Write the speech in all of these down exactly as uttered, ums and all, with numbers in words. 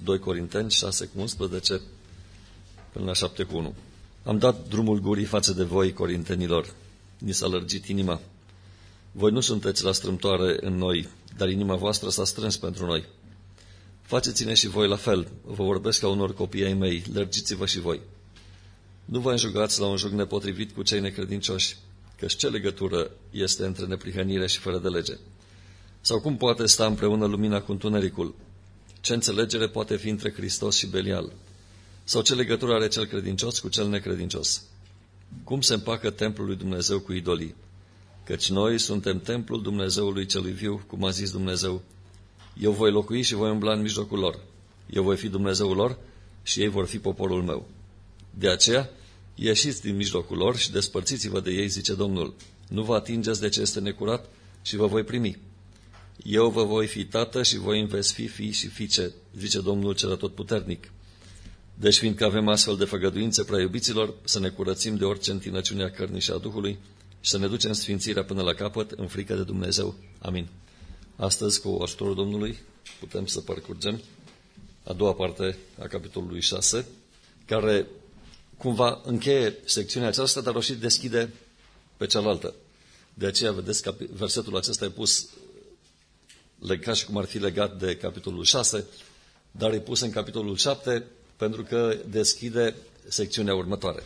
doi Corinteni șase cu unsprezece până la șapte cu unu. Am dat drumul gurii față de voi, corintenilor. Ni s-a lărgit inima. Voi nu sunteți la strâmtoare în noi, dar inima voastră s-a strâns pentru noi. Faceți-ne și voi la fel. Vă vorbesc ca unor copii ai mei, lărgiți-vă și voi. Nu vă înjugați la un jug nepotrivit cu cei necredincioși, căci ce legătură este între neprihănire și fără de lege? Sau cum poate sta împreună lumina cu întunericul? Ce înțelegere poate fi între Hristos și Belial? Sau ce legătură are cel credincios cu cel necredincios? Cum se împacă templul lui Dumnezeu cu idolii? Căci noi suntem templul Dumnezeului celui viu, cum a zis Dumnezeu. Eu voi locui și voi umbla în mijlocul lor. Eu voi fi Dumnezeul lor și ei vor fi poporul meu. De aceea, ieșiți din mijlocul lor și despărțiți-vă de ei, zice Domnul. Nu vă atingeți de ce este necurat și vă voi primi. Eu vă voi fi tată și voi îmi veți fi fii și fiice, zice Domnul cel atotputernic. Deci, fiindcă avem astfel de făgăduințe, prea iubiților, să ne curățim de orice întinăciune a cărnii și a Duhului și să ne ducem sfințirea până la capăt în frică de Dumnezeu. Amin. Astăzi, cu ajutorul Domnului, putem să parcurgem a doua parte a capitolului șase, care cumva încheie secțiunea aceasta, dar o și deschide pe cealaltă. De aceea, vedeți că versetul acesta e pus ca și cum ar fi legat de capitolul șase, dar e pus în capitolul șapte pentru că deschide secțiunea următoare.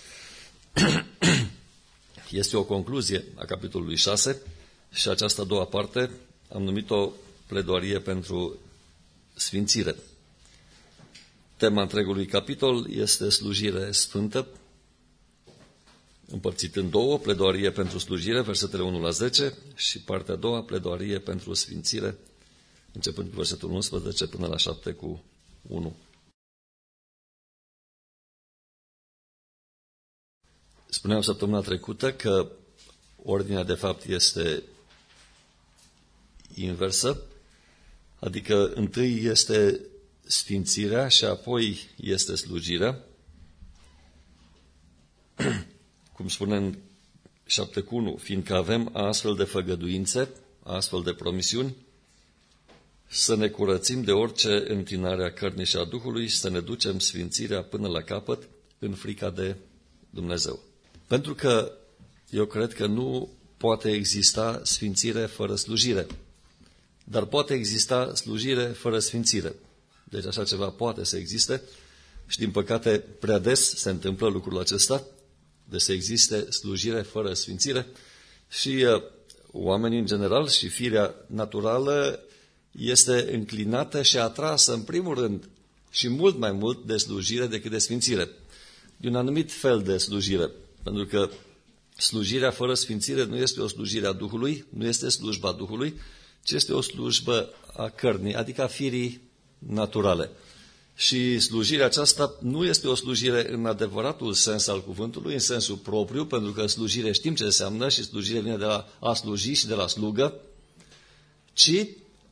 Este o concluzie a capitolului șase și această a doua parte am numit-o pledoarie pentru sfințire. Tema întregului capitol este slujire sfântă, împărțit în două, pledoarie pentru slujire, versetele unu la zece, și partea a doua, pledoarie pentru sfințire, începând cu versetul unsprezece până la șapte cu unu. Spuneam săptămâna trecută că ordinea de fapt este inversă, adică întâi este sfințirea și apoi este slujirea. Cum spune în șapte cu unu, fiindcă avem astfel de făgăduințe, astfel de promisiuni, să ne curățim de orice întinare a cărnii și a Duhului și să ne ducem sfințirea până la capăt în frica de Dumnezeu. Pentru că eu cred că nu poate exista sfințire fără slujire, dar poate exista slujire fără sfințire. Deci așa ceva poate să existe și din păcate prea des se întâmplă lucrul acesta, de să existe slujire fără sfințire și uh, oamenii în general și firea naturală este înclinată și atrasă în primul rând și mult mai mult de slujire decât de sfințire. De un anumit fel de slujire, pentru că slujirea fără sfințire nu este o slujire a Duhului, nu este slujba Duhului, ci este o slujbă a cărnii, adică a firii naturale. Și slujirea aceasta nu este o slujire în adevăratul sens al cuvântului, în sensul propriu, pentru că slujire știm ce înseamnă și slujire vine de la a sluji și de la slugă, ci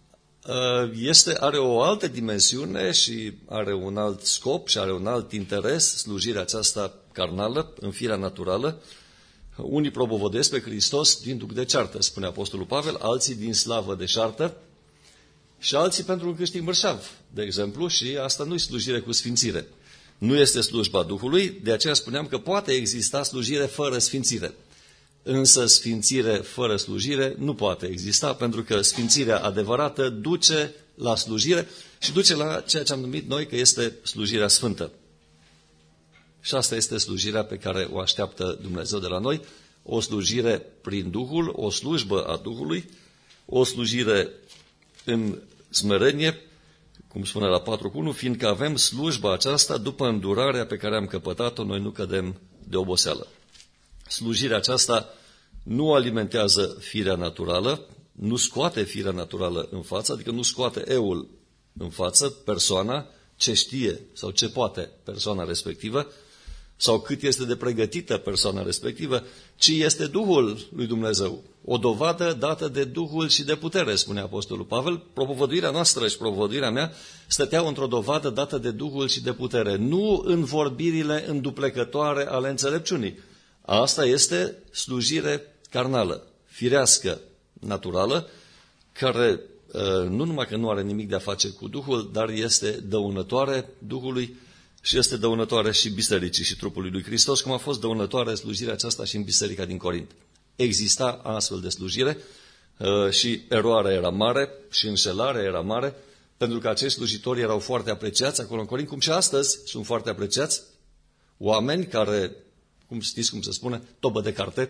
este, are o altă dimensiune și are un alt scop și are un alt interes, slujirea aceasta carnală, în firea naturală. Unii propovăduiesc pe Hristos din duc de ceartă, spune Apostolul Pavel, alții din slavă de șartă și alții pentru un câștig mărșav, de exemplu, și asta nu e slujire cu sfințire. Nu este slujba Duhului, de aceea spuneam că poate exista slujire fără sfințire. Însă sfințire fără slujire nu poate exista, pentru că sfințirea adevărată duce la slujire și duce la ceea ce am numit noi că este slujirea sfântă. Și asta este slujirea pe care o așteaptă Dumnezeu de la noi, o slujire prin Duhul, o slujbă a Duhului, o slujire în smerenie, cum spune la patru cu unu, fiindcă avem slujba aceasta după îndurarea pe care am căpătat-o, noi nu cădem de oboseală. Slujirea aceasta nu alimentează firea naturală, nu scoate firea naturală în față, adică nu scoate eul în față, persoana, ce știe sau ce poate persoana respectivă, sau cât este de pregătită persoana respectivă, ci este Duhul lui Dumnezeu. O dovadă dată de Duhul și de putere, spune Apostolul Pavel. Propovăduirea noastră și propovăduirea mea stăteau într-o dovadă dată de Duhul și de putere, nu în vorbirile înduplecătoare ale înțelepciunii. Asta este slujire carnală, firească, naturală, care nu numai că nu are nimic de a face cu Duhul, dar este dăunătoare Duhului și este dăunătoare și bisericii și trupului lui Hristos, cum a fost dăunătoare slujirea aceasta și în biserica din Corint. Exista astfel de slujire și eroarea era mare și înșelarea era mare, pentru că acești slujitori erau foarte apreciați acolo în Corint, cum și astăzi sunt foarte apreciați, oameni care, cum știți cum se spune, tobă de carte,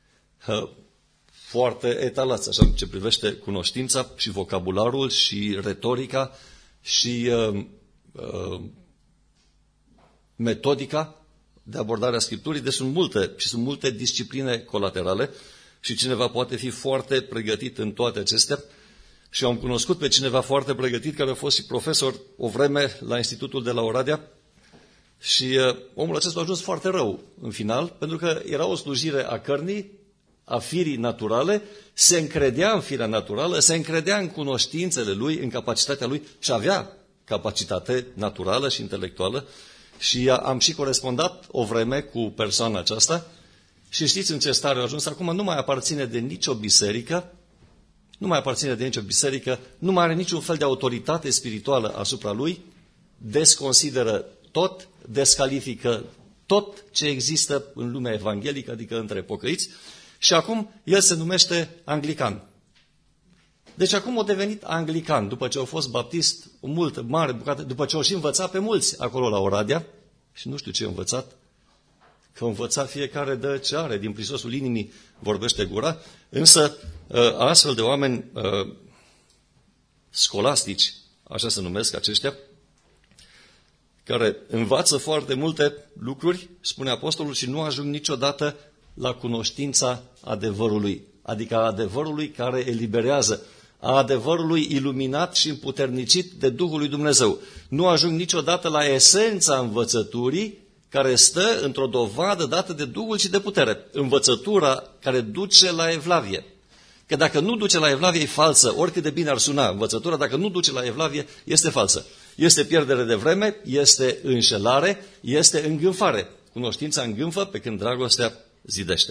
foarte etalați, așa, ce privește cunoștința și vocabularul și retorica și uh, uh, metodica de abordare a Scripturii. Deci sunt multe și sunt multe discipline colaterale și cineva poate fi foarte pregătit în toate acestea. Și am cunoscut pe cineva foarte pregătit care a fost și profesor o vreme la Institutul de la Oradea și uh, omul acesta a ajuns foarte rău în final, pentru că era o slujire a cărnii, a firii naturale, se încredea în firea naturală, se încredea în cunoștințele lui, în capacitatea lui și avea capacitate naturală și intelectuală și am și corespondat o vreme cu persoana aceasta și știți în ce stare a ajuns acum? Nu mai aparține de nicio biserică, nu mai aparține de nicio biserică, nu mai are niciun fel de autoritate spirituală asupra lui, desconsideră tot, descalifică tot ce există în lumea evanghelică, adică între pocăiți, și acum el se numește anglican. Deci acum a devenit anglican, după ce a fost baptist o multă, mare bucată, după ce au și învățat pe mulți acolo la Oradea, și nu știu ce a învățat, că a învățat fiecare de ce are, din prisosul inimii vorbește gura, însă astfel de oameni scolastici, așa se numesc aceștia, care învață foarte multe lucruri, spune apostolul, și nu ajung niciodată la cunoștința adevărului, adică a adevărului care eliberează, a adevărului iluminat și împuternicit de Duhul lui Dumnezeu. Nu ajung niciodată la esența învățăturii care stă într-o dovadă dată de Duhul și de putere. Învățătura care duce la evlavie. Că dacă nu duce la evlavie e falsă, oricât de bine ar suna învățătura, dacă nu duce la evlavie este falsă. Este pierdere de vreme, este înșelare, este îngânfare. Cunoștința îngânfă pe când dragostea zidește.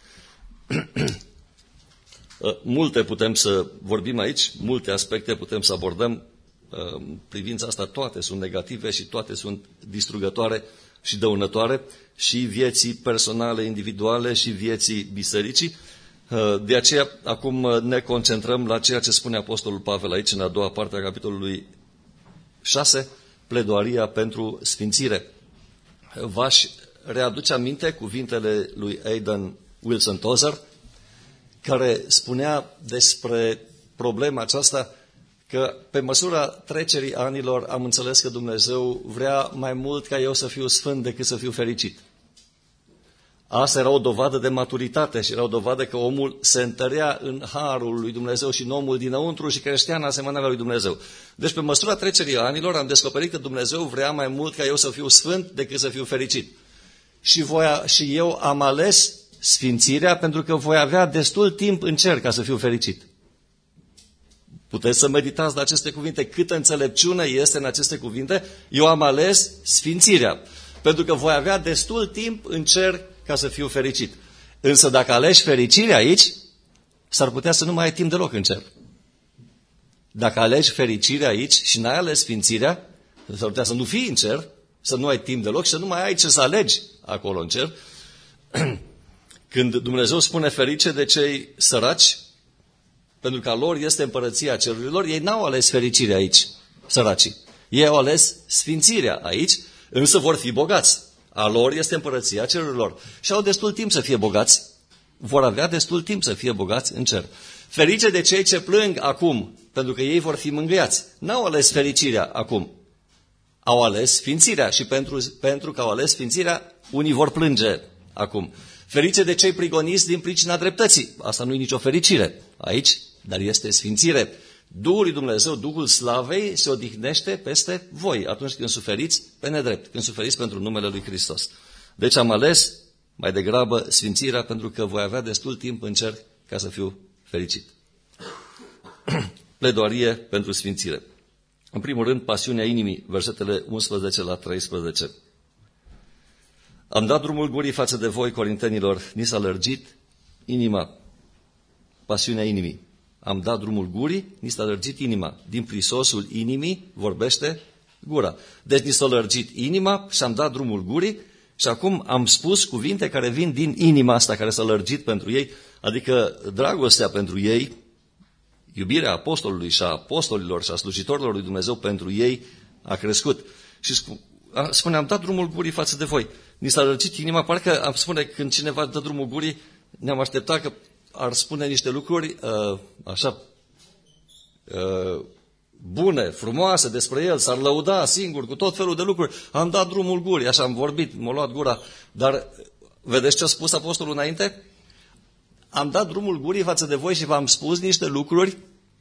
Multe putem să vorbim aici, multe aspecte putem să abordăm. În privința asta toate sunt negative și toate sunt distrugătoare și dăunătoare și vieții personale, individuale și vieții bisericii. De aceea acum ne concentrăm la ceea ce spune Apostolul Pavel aici în a doua parte a capitolului șase, pledoaria pentru sfințire. V-aș readuce aminte cuvintele lui Aidan Wilson Tozer, care spunea despre problema aceasta că pe măsura trecerii anilor am înțeles că Dumnezeu vrea mai mult ca eu să fiu sfânt decât să fiu fericit. Asta era o dovadă de maturitate și era o dovadă că omul se întărea în harul lui Dumnezeu și în omul dinăuntru și creștea în asemănarea lui Dumnezeu. Deci pe măsura trecerii anilor am descoperit că Dumnezeu vrea mai mult ca eu să fiu sfânt decât să fiu fericit. Și, voia, și eu am ales sfințirea pentru că voi avea destul timp în cer ca să fiu fericit. Puteți să meditați la aceste cuvinte, câtă înțelepciune este în aceste cuvinte. Eu am ales sfințirea pentru că voi avea destul timp în cer ca să fiu fericit. Însă dacă alegi fericirea aici, s-ar putea să nu mai ai timp deloc în cer. Dacă alegi fericirea aici și n-ai ales sfințirea, s-ar putea să nu fii în cer, să nu ai timp deloc și să nu mai ai ce să alegi acolo în cer. Când Dumnezeu spune ferice de cei săraci, pentru că a lor este împărăția cerurilor, ei n-au ales fericirea aici, săracii. Ei au ales sfințirea aici, însă vor fi bogați. A lor este împărăția cerurilor. Și au destul timp să fie bogați. Vor avea destul timp să fie bogați în cer. Ferice de cei ce plâng acum, pentru că ei vor fi mângâiați. N-au ales fericirea acum. Au ales sfințirea și pentru, pentru că au ales sfințirea, unii vor plânge acum. Ferice de cei prigoniți din pricina dreptății. Asta nu e nicio fericire aici, dar este sfințire. Duhul lui Dumnezeu, Duhul slavei, se odihnește peste voi atunci când suferiți pe nedrept, când suferiți pentru numele lui Hristos. Deci am ales mai degrabă sfințirea pentru că voi avea destul timp în cer ca să fiu fericit. Pledoarie pentru sfințire. În primul rând, pasiunea inimii, versetele unsprezece la treisprezece. Am dat drumul gurii față de voi, corintenilor, ni s-a lărgit inima, pasiunea inimii. am dat drumul gurii, ni s-a lărgit inima. Din prisosul inimii vorbește gura. Deci ni s-a lărgit inima și am dat drumul gurii și acum am spus cuvinte care vin din inima asta care s-a lărgit pentru ei, adică dragostea pentru ei, iubirea apostolului și a apostolilor și a slujitorilor lui Dumnezeu pentru ei a crescut. Și spune, am dat drumul gurii față de voi. Ni s-a lărgit inima, parcă am spune, când cineva dă drumul gurii, ne-am așteptat că ar spune niște lucruri uh, așa uh, bune, frumoase despre el, s-ar lăuda singur cu tot felul de lucruri. Am dat drumul gurii, așa am vorbit, m-a luat gura. Dar vedeți ce a spus apostolul înainte? Am dat drumul gurii față de voi și v-am spus niște lucruri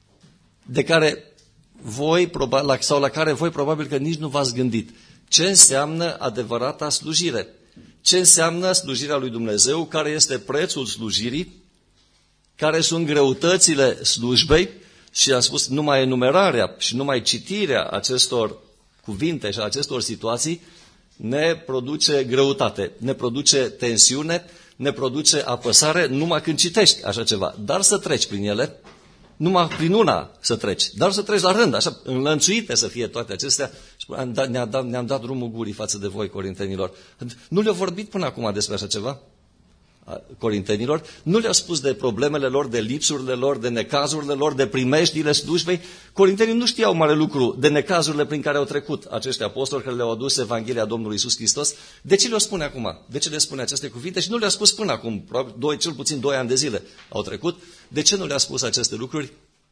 de care voi, probabil, sau la care voi probabil că nici nu v-ați gândit. Ce înseamnă adevărata slujire? Ce înseamnă slujirea lui Dumnezeu? Care este prețul slujirii? Care sunt greutățile slujbei? Și am spus, numai enumerarea și numai citirea acestor cuvinte și acestor situații ne produce greutate, ne produce tensiune, ne produce apăsare numai când citești așa ceva. Dar să treci prin ele, numai prin una să treci, dar să treci la rând, așa, înlănțuite să fie toate acestea. Ne-am dat, ne-am dat drumul gurii față de voi, corintenilor. Nu le-au vorbit până acum despre așa ceva? Corintenilor, nu le-a spus de problemele lor, de lipsurile lor, de necazurile lor, de primejdile slujbei. Corintenii nu știau mare lucru de necazurile prin care au trecut acești apostoli care le-au adus Evanghelia Domnului Iisus Hristos. De ce le-o spune acum? De ce le spune aceste cuvinte? Și nu le-a spus până acum, probabil, doi, cel puțin doi ani de zile au trecut. De ce nu le-a spus aceste lucruri?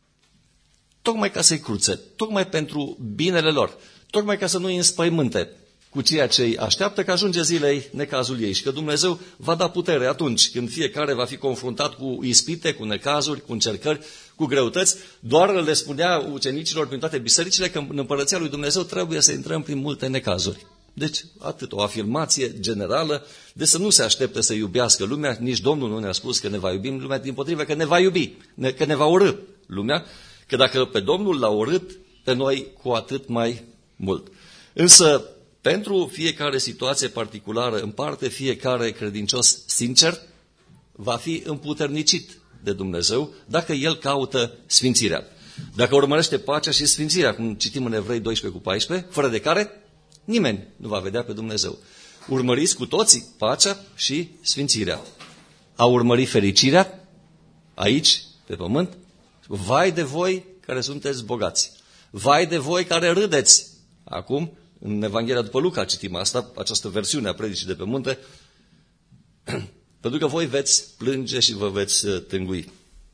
Tocmai ca să-i cruțe, tocmai pentru binele lor, tocmai ca să nu îi înspăimânte cu ceea ce îi așteaptă, că ajunge zilei necazul ei și că Dumnezeu va da putere atunci când fiecare va fi confruntat cu ispite, cu necazuri, cu încercări, cu greutăți. Doar le spunea ucenicilor prin toate bisericile că în Împărăția lui Dumnezeu trebuie să intrăm prin multe necazuri. Deci, atât, o afirmație generală de să nu se aștepte să iubească lumea, nici Domnul nu ne-a spus că ne va iubi lumea, dimpotrivă că ne va iubi, că ne va urâ lumea, că dacă pe Domnul l-a urât, pe noi cu atât mai mult. Însă, pentru fiecare situație particulară, în parte, fiecare credincios sincer va fi împuternicit de Dumnezeu dacă el caută sfințirea. Dacă urmărește pacea și sfințirea, cum citim în Evrei doisprezece cu paisprezece, fără de care nimeni nu va vedea pe Dumnezeu. Urmăriți cu toții pacea și sfințirea. A urmări fericirea aici, pe pământ, vai de voi care sunteți bogați. Vai de voi care râdeți. Acum, în Evanghelia după Luca citim asta, această versiune a predicii de pe munte, pentru că voi veți plânge și vă veți tângui.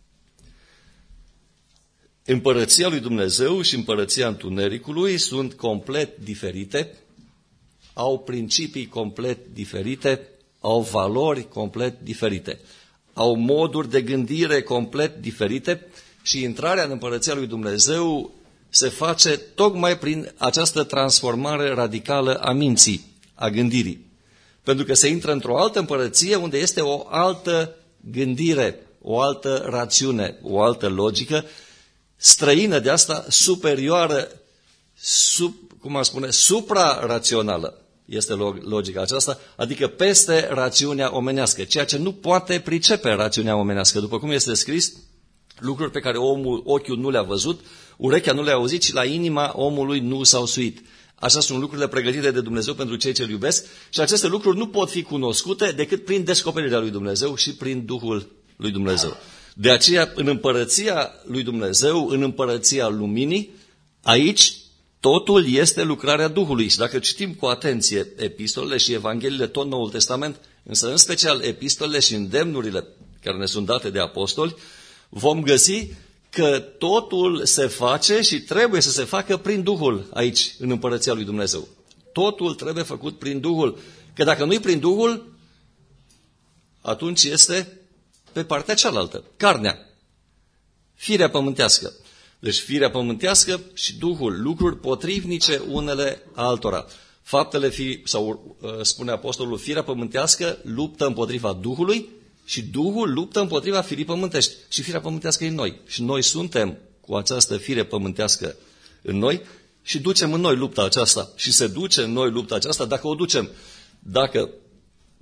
Împărăția lui Dumnezeu și împărăția întunericului sunt complet diferite, au principii complet diferite, au valori complet diferite, au moduri de gândire complet diferite și intrarea în împărăția lui Dumnezeu se face tocmai prin această transformare radicală a minții, a gândirii. Pentru că se intră într-o altă împărăție unde este o altă gândire, o altă rațiune, o altă logică, străină de asta, superioară, sub, cum am spune, supra-rațională. Este logica aceasta, adică peste rațiunea omenească, ceea ce nu poate pricepe rațiunea omenească. După cum este scris, lucruri pe care omul, ochiul nu le-a văzut, urechea nu le-a auzit și la inima omului nu s-au suit. Așa sunt lucrurile pregătite de Dumnezeu pentru cei ce îl iubesc și aceste lucruri nu pot fi cunoscute decât prin descoperirea lui Dumnezeu și prin Duhul lui Dumnezeu. De aceea, în împărăția lui Dumnezeu, în împărăția luminii, aici totul este lucrarea Duhului. Și dacă citim cu atenție epistolele și evangheliile, tot Noul Testament, însă în special epistolele și îndemnurile care ne sunt date de apostoli, vom găsi că totul se face și trebuie să se facă prin Duhul aici, în împărăția lui Dumnezeu. Totul trebuie făcut prin Duhul. Că dacă nu-i prin Duhul, atunci este pe partea cealaltă, carnea, firea pământească. Deci firea pământească și Duhul, lucruri potrivnice unele altora. Faptele, fi, sau spune apostolul, firea pământească luptă împotriva Duhului și Duhul luptă împotriva firii pământești. Și firea pământească e în noi. Și noi suntem cu această fire pământească în noi și ducem în noi lupta aceasta. Și se duce în noi lupta aceasta dacă o ducem. Dacă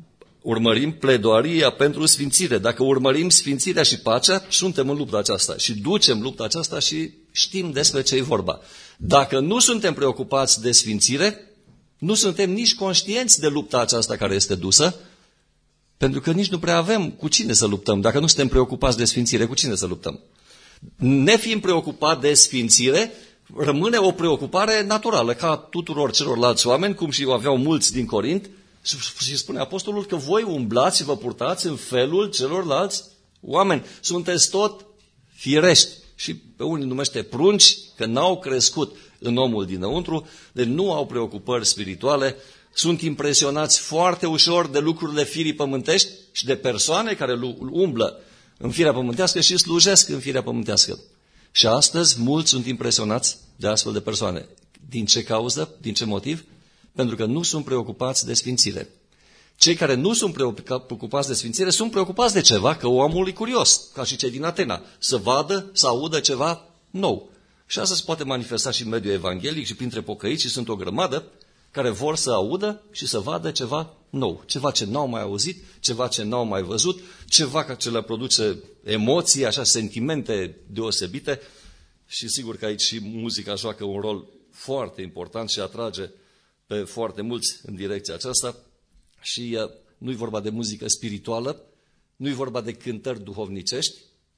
urmărim pledoaria pentru sfințire. Dacă urmărim sfințirea și pacea, suntem în lupta aceasta și ducem lupta aceasta și știm despre ce e vorba. Dacă nu suntem preocupați de sfințire, nu suntem nici conștienți de lupta aceasta care este dusă, pentru că nici nu prea avem cu cine să luptăm. Dacă nu suntem preocupați de sfințire, cu cine să luptăm? Nefiind preocupat de sfințire, rămâne o preocupare naturală, ca tuturor celorlalți oameni, cum și aveau mulți din Corint, și spune apostolul că voi umblați și vă purtați în felul celorlalți oameni. Sunteți tot firești. Și pe unii numește prunci, că n-au crescut în omul dinăuntru, deci nu au preocupări spirituale, sunt impresionați foarte ușor de lucrurile firii pământești și de persoane care umblă în firea pământească și slujesc în firea pământească. Și astăzi mulți sunt impresionați de astfel de persoane. Din ce cauză? Din ce motiv? Pentru că nu sunt preocupați de sfințire. Cei care nu sunt preocupați de sfințire sunt preocupați de ceva, că omul e curios, ca și cei din Atena, să vadă, să audă ceva nou. Și asta se poate manifesta și în mediul evanghelic și printre pocăiți, și sunt o grămadă care vor să audă și să vadă ceva nou, ceva ce n-au mai auzit, ceva ce n-au mai văzut, ceva ce le produce emoții, așa, sentimente deosebite. Și sigur că aici și muzica joacă un rol foarte important și atrage pe foarte mulți în direcția aceasta. Și uh, nu-i vorba de muzică spirituală, nu-i vorba de cântări duhovnicești,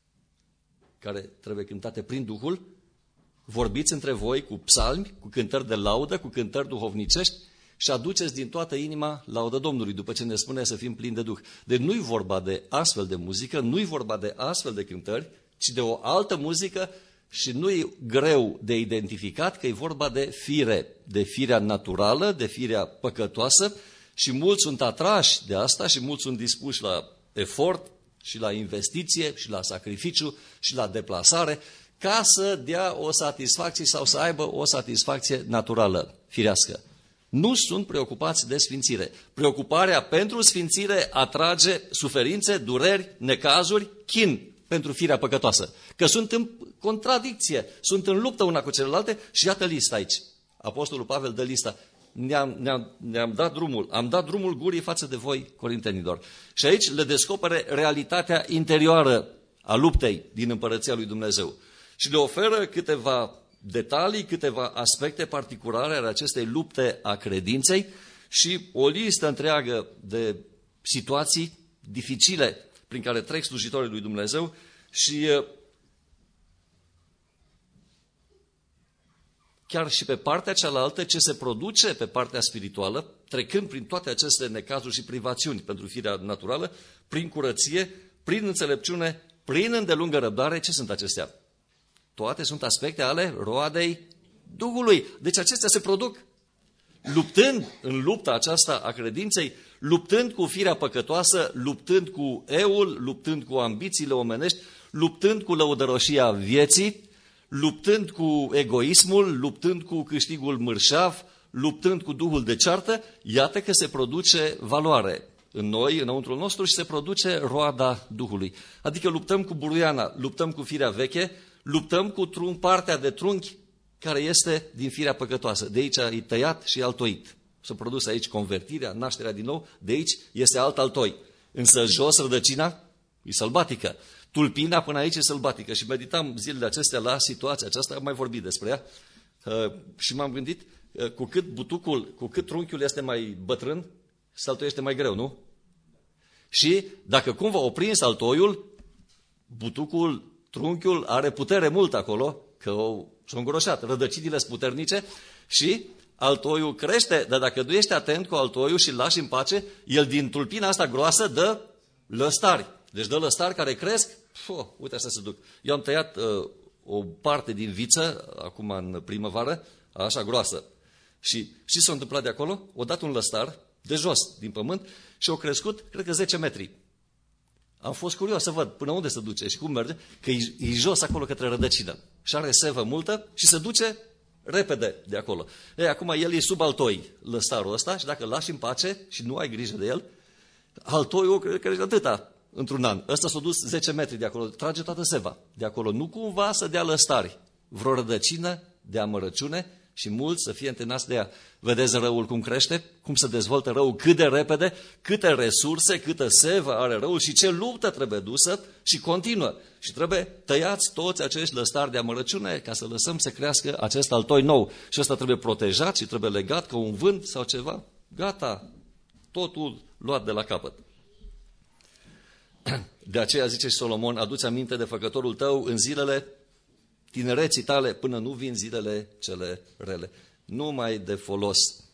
care trebuie cântate prin Duhul. Vorbiți între voi cu psalmi, cu cântări de laudă, cu cântări duhovnicești și aduceți din toată inima laudă Domnului, după ce ne spune să fim plini de Duh. Deci nu-i vorba de astfel de muzică, nu-i vorba de astfel de cântări, ci de o altă muzică și nu-i greu de identificat că e vorba de fire, de firea naturală, de firea păcătoasă, și mulți sunt atrași de asta și mulți sunt dispuși la efort și la investiție și la sacrificiu și la deplasare ca să dea o satisfacție sau să aibă o satisfacție naturală, firească. Nu sunt preocupați de sfințire. Preocuparea pentru sfințire atrage suferințe, dureri, necazuri, chin pentru firea păcătoasă. Că sunt în contradicție, sunt în luptă una cu celelalte și iată lista aici. Apostolul Pavel dă lista. Ne-am, ne-am, ne-am dat drumul, am dat drumul gurii față de voi, corintenilor. Și aici le descopere realitatea interioară a luptei din împărăția lui Dumnezeu. Și le oferă câteva detalii, câteva aspecte particulare ale acestei lupte a credinței și o listă întreagă de situații dificile prin care trec slujitorii lui Dumnezeu și chiar și pe partea cealaltă, ce se produce pe partea spirituală, trecând prin toate aceste necazuri și privațiuni pentru firea naturală, prin curăție, prin înțelepciune, prin îndelungă răbdare, ce sunt acestea? Toate sunt aspecte ale roadei Duhului. Deci acestea se produc luptând în lupta aceasta a credinței, luptând cu firea păcătoasă, luptând cu eul, luptând cu ambițiile omenești, luptând cu lăudăroșia vieții, luptând cu egoismul, luptând cu câștigul mărșav, luptând cu duhul de ceartă, iată că se produce valoare în noi, înăuntrul nostru, și se produce roada Duhului. Adică luptăm cu buruiana, luptăm cu firea veche, luptăm cu trun, partea de trunchi care este din firea păcătoasă. De aici e tăiat și altoit. S-a produs aici convertirea, nașterea din nou, de aici este alt altoi. Însă jos rădăcina e sălbatică. Tulpina până aici e sălbatică și meditam zilele acestea la situația aceasta, am mai vorbit despre ea uh, și m-am gândit, uh, cu cât butucul, cu cât trunchiul este mai bătrân, saltoiul este mai greu, nu? Și dacă cumva oprins altoiul, butucul, trunchiul are putere mult acolo, că s-a îngroșat, rădăcinile sunt puternice și altoiul crește, dar dacă nu ești atent cu altoiul și îl lași în pace, el din tulpina asta groasă dă lăstari. Deci dă lăstari care cresc, puh, uite așa se duc. Eu am tăiat uh, o parte din viță, acum în primăvară, așa groasă. Și ce s-a întâmplat de acolo? O dat un lăstar de jos, din pământ, și au crescut, cred că zece metri. Am fost curios să văd până unde se duce și cum merge, că e, e jos acolo către rădăcină. Și are sevă multă și se duce repede de acolo. Ei, acum el e sub altoi, lăstarul ăsta, și dacă îl lași în pace și nu ai grijă de el, altoiul cred că e atâta într-un an. Ăsta s-a dus zece metri de acolo, trage toată seva de acolo. Nu cumva să dea lăstari, vreo rădăcină de amărăciune Și mulți să fie întâlnați de ea. Vedeți răul cum crește? Cum se dezvoltă răul? Cât de repede? Câte resurse, câtă sevă are răul și ce luptă trebuie dusă și continuă. Și trebuie tăiați toți acești lăstari de amărăciune ca să lăsăm să crească acest altoi nou. Și ăsta trebuie protejat și trebuie legat ca un vânt sau ceva. Gata, totul luat de la capăt. De aceea zice și Solomon, adu-ți aminte de făcătorul tău în zilele tinereții tale, până nu vin zilele cele rele. Nu mai de folos,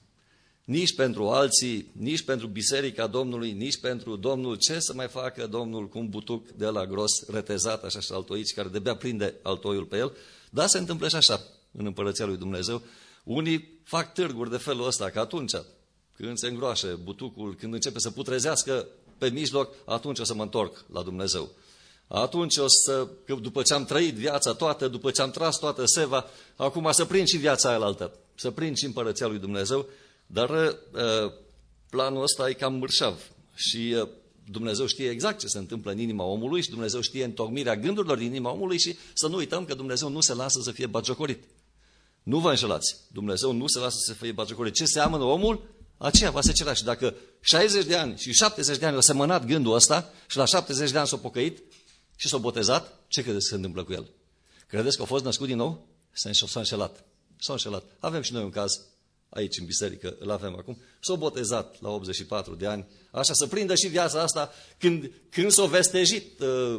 nici pentru alții, nici pentru biserica Domnului, nici pentru Domnul. Ce să mai facă Domnul cu un butuc de la gros, retezat, așa și altoici, care de-abia prinde altoiul pe el? Dar se întâmplă și așa în împărăția lui Dumnezeu. Unii fac târguri de felul ăsta, că atunci, când se îngroașe butucul, când începe să putrezească pe mijloc, atunci o să mă întorc la Dumnezeu. Atunci o să, că după ce am trăit viața toată, după ce am tras toată seva, acum să prind și viața aia altă, să prind și împărăția lui Dumnezeu, dar uh, planul ăsta e cam mărșav și uh, Dumnezeu știe exact ce se întâmplă în inima omului și Dumnezeu știe întocmirea gândurilor din inima omului și să nu uităm că Dumnezeu nu se lasă să fie batjocorit. Nu vă înșelați, Dumnezeu nu se lasă să fie batjocorit. Ce seamănă omul, aceea va secera. Și dacă șaizeci de ani și șaptezeci de ani au semănat gândul ăsta și la șaptezeci de ani s-au pocăit și s-au botezat, ce credeți că se întâmplă cu el? Credeți că a fost născut din nou? S-a înșelat. S-a înșelat. Avem și noi un caz aici în biserică, îl avem acum. S-a botezat la optzeci și patru de ani, așa să prindă și viața asta când, când s-a vestejit uh,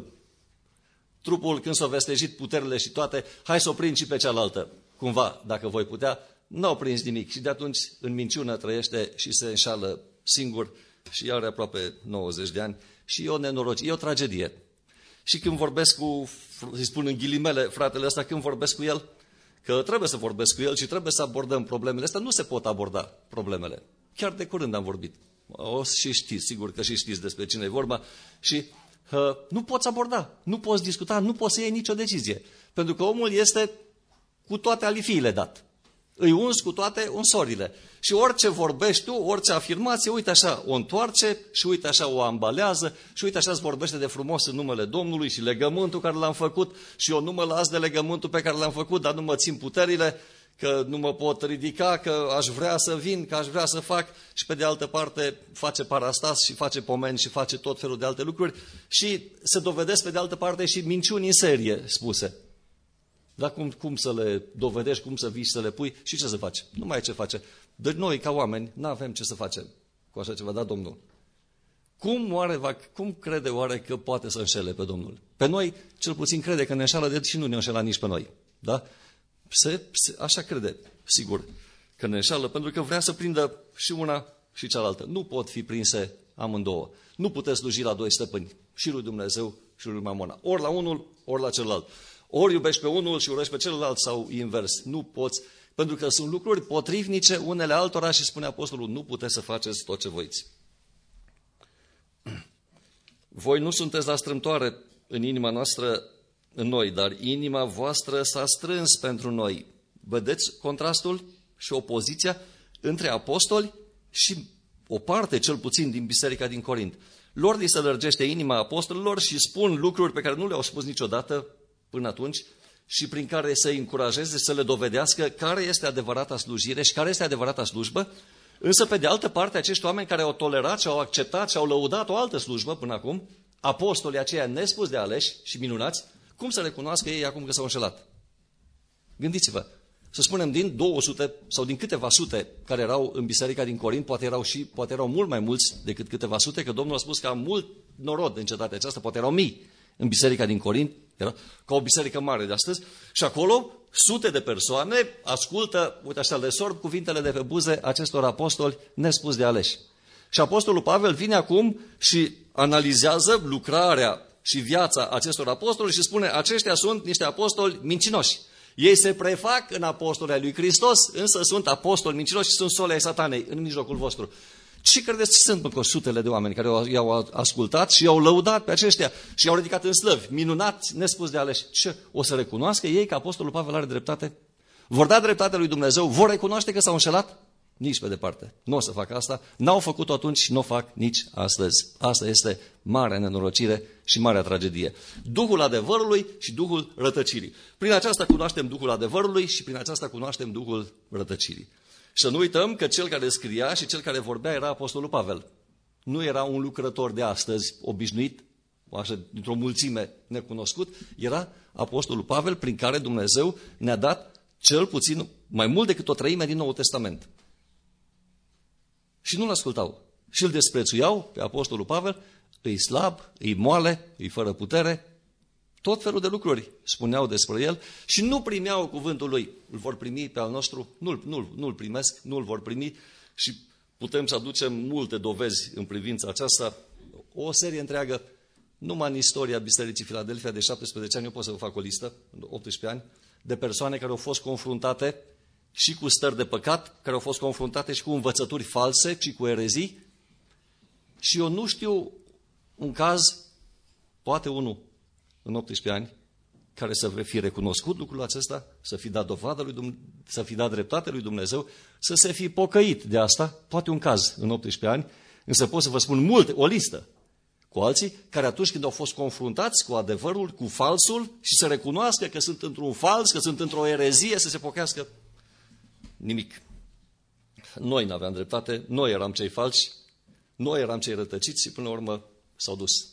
trupul, când s-a vestejit puterile și toate, hai să o prind și pe cealaltă. Cumva, dacă voi putea, n-au prins nimic și de atunci în minciună trăiește și se înșală singur și are aproape nouăzeci de ani și e o nenorocie, e o tragedie. Și când vorbesc cu, îi spun în ghilimele, fratele ăsta, când vorbesc cu el, că trebuie să vorbesc cu el și trebuie să abordăm problemele astea, nu se pot aborda problemele. Chiar de curând am vorbit. O și știți, sigur că și știți despre cine e vorba. Și uh, nu poți aborda, nu poți discuta, nu poți să iei nicio decizie. Pentru că omul este cu toate alifiile dat. Îi uns cu toate unsorile. Și orice vorbești tu, orice afirmație, uite așa, o întoarce și uite așa o ambalează și uite așa îți vorbește de frumos în numele Domnului și legământul care l-am făcut și eu nu mă las de legământul pe care l-am făcut, dar nu mă țin puterile, că nu mă pot ridica, că aș vrea să vin, că aș vrea să fac și pe de altă parte face parastas și face pomeni și face tot felul de alte lucruri și se dovedesc pe de altă parte și minciuni în serie spuse. Dar cum, cum să le dovedești, cum să vii să le pui și ce să faci? Nu mai ai ce face. Deci noi, ca oameni, nu avem ce să facem cu așa ceva, da, Domnul? Cum, oare, va, cum crede oare că poate să înșele pe Domnul? Pe noi, cel puțin crede că ne înșală, de și nu ne înșela nici pe noi. Da? Se, se, așa crede, sigur, că ne înșală, pentru că vrea să prindă și una și cealaltă. Nu pot fi prinse amândouă. Nu puteți sluji la doi stăpâni, și lui Dumnezeu și lui Mamona. Ori la unul, ori la celălalt. Ori iubești pe unul și urăști pe celălalt sau invers. Nu poți, pentru că sunt lucruri potrivnice unele altora și spune Apostolul, nu puteți să faceți tot ce voiți. Voi nu sunteți la strâmtoare în inima noastră în noi, dar inima voastră s-a strâns pentru noi. Vedeți contrastul și opoziția între apostoli și o parte, cel puțin, din biserica din Corint. Lor li se lărgește inima apostolilor și spun lucruri pe care nu le-au spus niciodată până atunci și prin care să-i încurajeze, să le dovedească care este adevărata slujire și care este adevărata slujbă, însă pe de altă parte acești oameni care au tolerat și au acceptat și au lăudat o altă slujbă până acum, apostolii aceia nespus de aleși și minunați, cum să recunoască ei acum că s-au înșelat? Gândiți-vă, să spunem din două sute sau din câteva sute care erau în biserica din Corint, poate erau, și, poate erau mult mai mulți decât câteva sute, că Domnul a spus că am mult norod în cetatea aceasta, poate erau mii în biserica din Corint, era ca o biserică mare de astăzi, și acolo sute de persoane ascultă, uite așa, le sorb cuvintele de pe buze acestor apostoli nespus de aleși. Și apostolul Pavel vine acum și analizează lucrarea și viața acestor apostoli și spune, aceștia sunt niște apostoli mincinoși. Ei se prefac în apostoli ai lui Hristos, însă sunt apostoli mincinoși și sunt sole ai satanei în mijlocul vostru. Ce credeți ce sunt cu sutele de oameni care i-au ascultat și i-au lăudat pe aceștia și i-au ridicat în slăvi, minunați, nespus de aleși? Ce? O să recunoască ei că apostolul Pavel are dreptate? Vor da dreptate lui Dumnezeu? Vor recunoaște că s-au înșelat? Nici pe departe. Nu o să fac asta. N-au făcut-o atunci și nu o fac nici astăzi. Asta este marea nenorocire și marea tragedie. Duhul adevărului și Duhul rătăcirii. Prin aceasta cunoaștem Duhul adevărului și prin aceasta cunoaștem Duhul rătăcirii. Și să nu uităm că cel care scria și cel care vorbea era Apostolul Pavel. Nu era un lucrător de astăzi obișnuit, așa, dintr-o mulțime necunoscut, era Apostolul Pavel prin care Dumnezeu ne-a dat cel puțin mai mult decât o treime din Noul Testament. Și nu-l ascultau. Și îl desprețuiau pe Apostolul Pavel, îi slab, îi moale, îi fără putere, tot felul de lucruri spuneau despre el și nu primeau cuvântul lui. Îl vor primi pe al nostru? Nu-l, nu-l, nu-l primesc, nu-l vor primi și putem să aducem multe dovezi în privința aceasta, o serie întreagă, numai în istoria Bisericii Filadelfia de șaptesprezece ani, eu pot să vă fac o listă, optsprezece ani, de persoane care au fost confruntate și cu stări de păcat, care au fost confruntate și cu învățături false și cu erezii. Și eu nu știu un caz, poate unul în optsprezece ani, care să fi recunoscut lucrul acesta, să fi dat dovadă lui Dumnezeu, să fi dat dreptate lui Dumnezeu, să se fi pocăit de asta, poate un caz în optsprezece ani, însă pot să vă spun multe, o listă, cu alții care atunci când au fost confruntați cu adevărul, cu falsul și să recunoască că sunt într-un fals, că sunt într-o erezie, să se pochească, nimic. Noi n-aveam dreptate, noi eram cei falși, noi eram cei rătăciți și până la urmă s-au dus.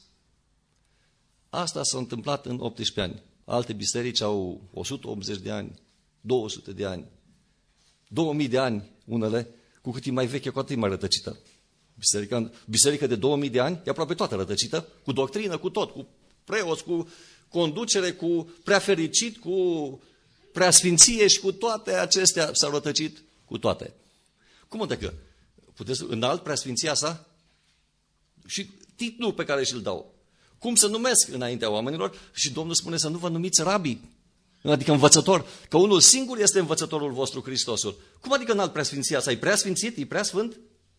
Asta s-a întâmplat în optsprezece ani. Alte biserici au o sută optzeci de ani, două sute de ani, două mii de ani unele, cu cât e mai veche, cu atât e mai rătăcită. Biserica, biserica de două mii de ani e aproape toată rătăcită, cu doctrină, cu tot, cu preoți, cu conducere, cu preafericit, cu preasfinție și cu toate acestea s-au rătăcit cu toate. Cum adică? Puteți înalt preasfinția sa? Și titlul pe care și-l dau. Cum să numesc înaintea oamenilor? Și Domnul spune să nu vă numiți rabi, adică învățător, că unul singur este învățătorul vostru, Hristosul. Cum adică înalt preasfinția sa? E preasfințit? E preasfânt?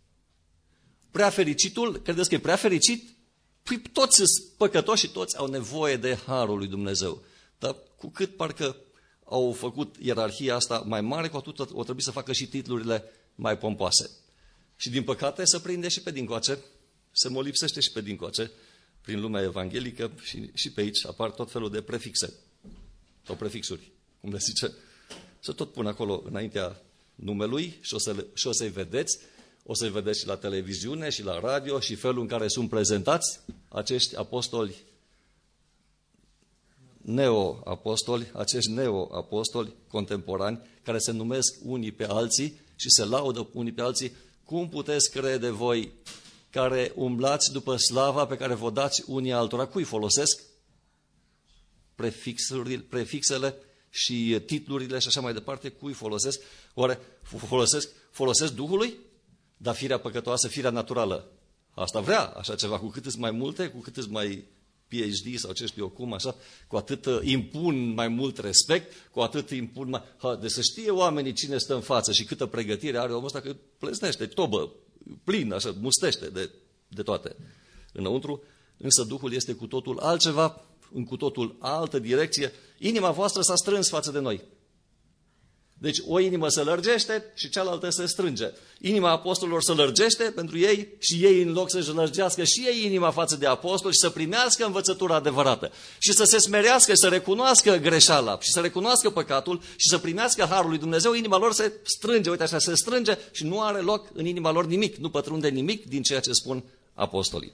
Prea fericitul? Credeți că e prea fericit? Păi toți sunt păcătoși și toți au nevoie de harul lui Dumnezeu. Dar cu cât parcă au făcut ierarhia asta mai mare, cu atât o trebuie să facă și titlurile mai pompoase. Și din păcate se prinde și pe dincoace, se molipsește și pe dincoace, prin lumea evanghelică și, și pe aici apar tot felul de prefixe, sau prefixuri, cum le zice. Să tot pun acolo înaintea numelui și o, să le, și o să-i vedeți, o să-i vedeți și la televiziune și la radio și felul în care sunt prezentați acești apostoli, neo-apostoli, acești neo-apostoli contemporani, care se numesc unii pe alții și se laudă unii pe alții. Cum puteți crede voi care umblați după slava pe care vă dați unii altora? Cui folosesc? Prefixele și titlurile și așa mai departe, cui folosesc? Oare folosesc, folosesc Duhului? Dar firea păcătoasă, firea naturală, asta vrea așa ceva, cu cât îți mai multe, cu cât îți mai P H D sau ce știu eu cum, așa, cu atât impun mai mult respect, cu atât impun mai... Ha, de să știe oamenii cine stă în față și câtă pregătire are omul ăsta, că plesnește, tobă, plin, așa, mustește de, de toate înăuntru, însă Duhul este cu totul altceva, în cu totul altă direcție. Inima voastră s-a strâns față de noi. Deci o inimă se lărgește și cealaltă se strânge. Inima apostolilor se lărgește pentru ei și ei, în loc să-și lărgească și ei inima față de apostoli și să primească învățătura adevărată și să se smerească, să recunoască greșeala și să recunoască păcatul și să primească harul lui Dumnezeu, inima lor se strânge, uite așa, se strânge și nu are loc în inima lor nimic, nu pătrunde nimic din ceea ce spun apostolii.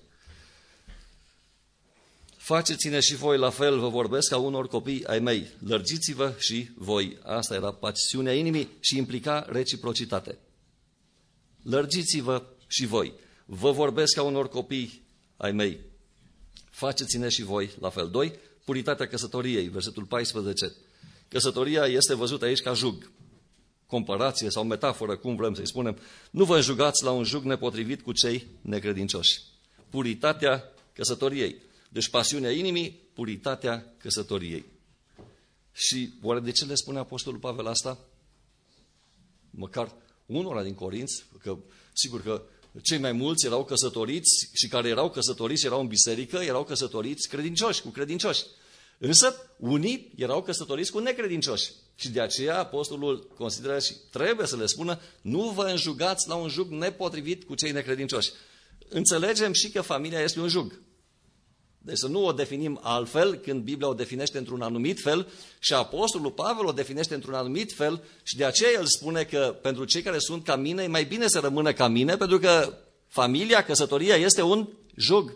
Faceți-ne și voi la fel, vă vorbesc ca unor copii ai mei. Lărgiți-vă și voi. Asta era pasiunea inimii și implica reciprocitate. Lărgiți-vă și voi. Vă vorbesc ca unor copii ai mei. Faceți-ne și voi la fel. Doi. Puritatea căsătoriei, versetul paisprezece. Căsătoria este văzută aici ca jug. Comparație sau metaforă, cum vrem să-i spunem. Nu vă înjugați la un jug nepotrivit cu cei necredincioși. Puritatea căsătoriei. Deci pasiunea inimii, puritatea căsătoriei. Și oare de ce le spune Apostolul Pavel asta? Măcar unora din Corinți, că sigur că cei mai mulți erau căsătoriți și care erau căsătoriți, erau în biserică, erau căsătoriți credincioși, cu credincioși. Însă, unii erau căsătoriți cu necredincioși. Și de aceea apostolul consideră și trebuie să le spună, nu vă înjugați la un jug nepotrivit cu cei necredincioși. Înțelegem și că familia este un jug. Deci să nu o definim altfel când Biblia o definește într-un anumit fel și apostolul Pavel o definește într-un anumit fel și de aceea el spune că pentru cei care sunt ca mine, e mai bine să rămână ca mine, pentru că familia, căsătoria este un jug.